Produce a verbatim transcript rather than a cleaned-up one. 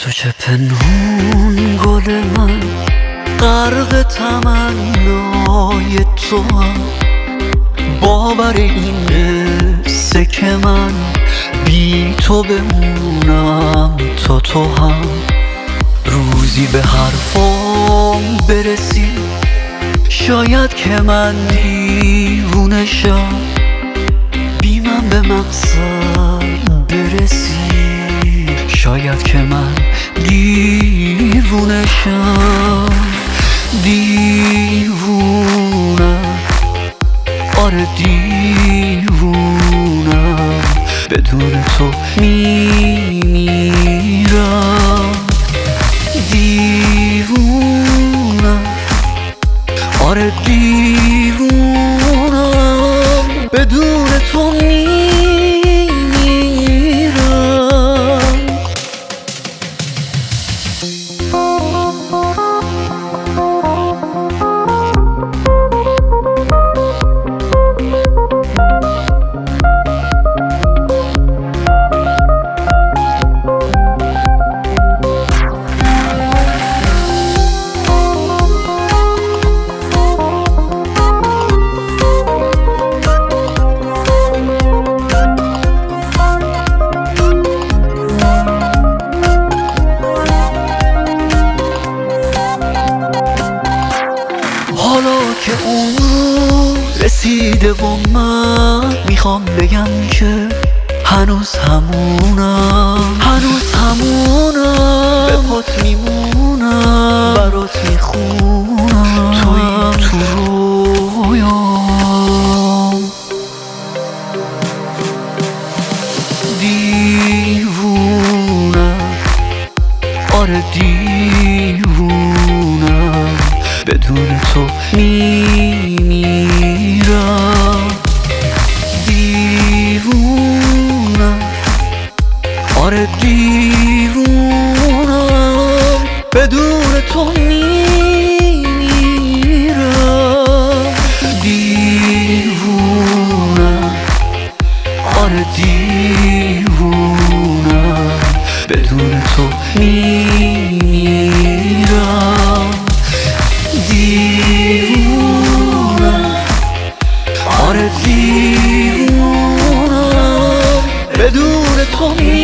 تو چه پنهون گل من، غرق تمنای تو هم. باور این قصه که من بی تو بمونم تا تو هم. روزی به حرفام برسی، شاید که من دیوونه شم، بی من به مقصد برسی، شاید که من دیوونه شم. دیوونم، آره دیوونم، بدون تو میمیرم. دیوونم، آره دیوونم، بدون تو میمیرم. حالا که اون رسیده و من میخوام بگم که هنوز همونم، هنوز همونم، به پات میمونم، برات میخونم، توی تو رویام. دیوونم، آره دیوونم، بدون تو میمیرم. دیوونم، آره دیوونم، بدون تو میمیرم. دیوونم، آره دیوونم، بدون تو میمیرم. دیوونم، آره دیوونم، بدون تو میمیرم.